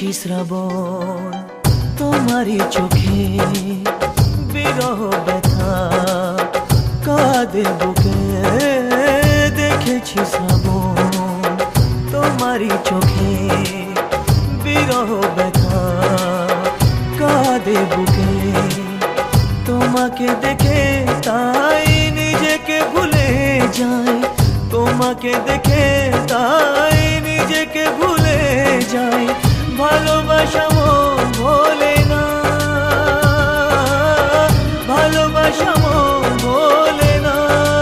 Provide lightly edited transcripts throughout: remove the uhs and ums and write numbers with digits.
দেখেছি শ্রাবণ তোমারই চোখে বিরহ ব্যথা কাঁদে বুকে দেখেছি শ্রাবণ তোমারই চোখে বিরহ ব্যথা কাঁদে বুকে তোমাকে দেখে তাই নিজেকে ভুলে যাই তোমাকে দেখে তাই নিজেকে ভুলে যাই ভালোবাসা মন ভোলে না ভালোবাসা মন ভোলে না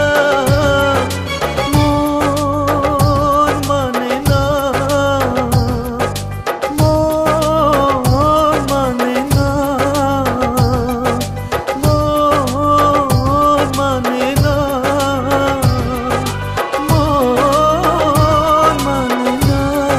মন মানে না মন মানে না মন মানে না মন মানে না।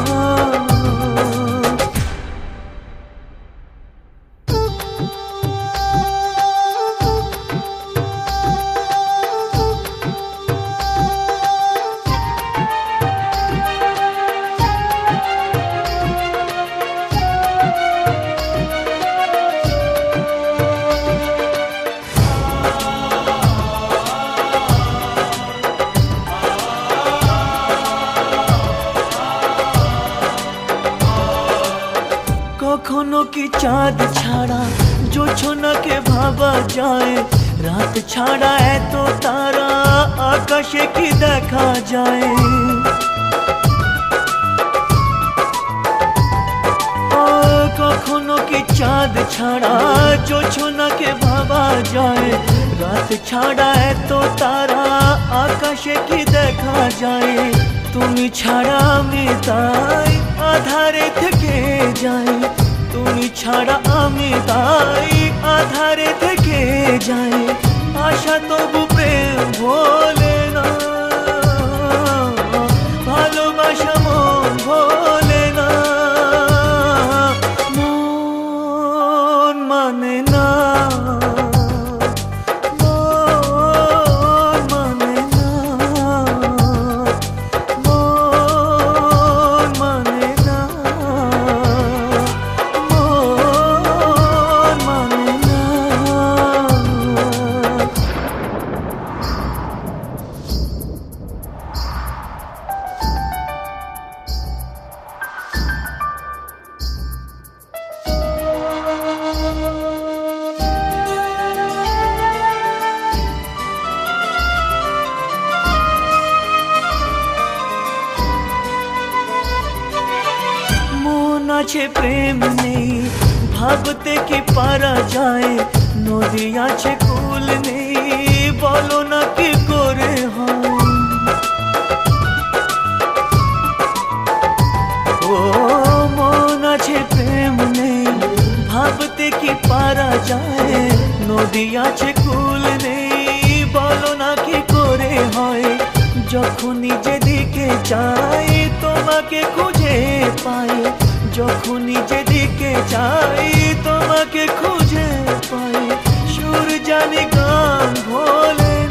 কখনো কি চাঁদ ছাড়া জোছনাকে ভাবা যায় রাত ছাড়া এত তারা আকাশে কি দেখা যায় কখনো কি চাঁদ ছাড়া জোছনাকে ভাবা যায় রাত ছাড়া এত তারা আকাশে কি দেখা যায় তুমি ছাড়া আমি তাই আধারে থেকে যাই তুমি ছাড়া আমি তাই আধারে থেকে যাই আশা তবু প্রেম ভোলে না ভালোবাসা মন ভোলে না মন মানে না মন মানে না মন মানে না মন মানে না। মন আছে প্রেম নেই ভাবতে কি পারা যায় নদী আছে কুল নেই বলো না কি করে হয় ও মন আছে প্রেম নেই ভাবতে কি পারা যায় নদী আছে কুল নেই বলো না কি করে হয় যখনই যেদিকে চাই তোমাকে খুঁজে পাই যখনই যেদিকে চাই তোমাকে খুঁজে পাই সুর জানি গান ভোলে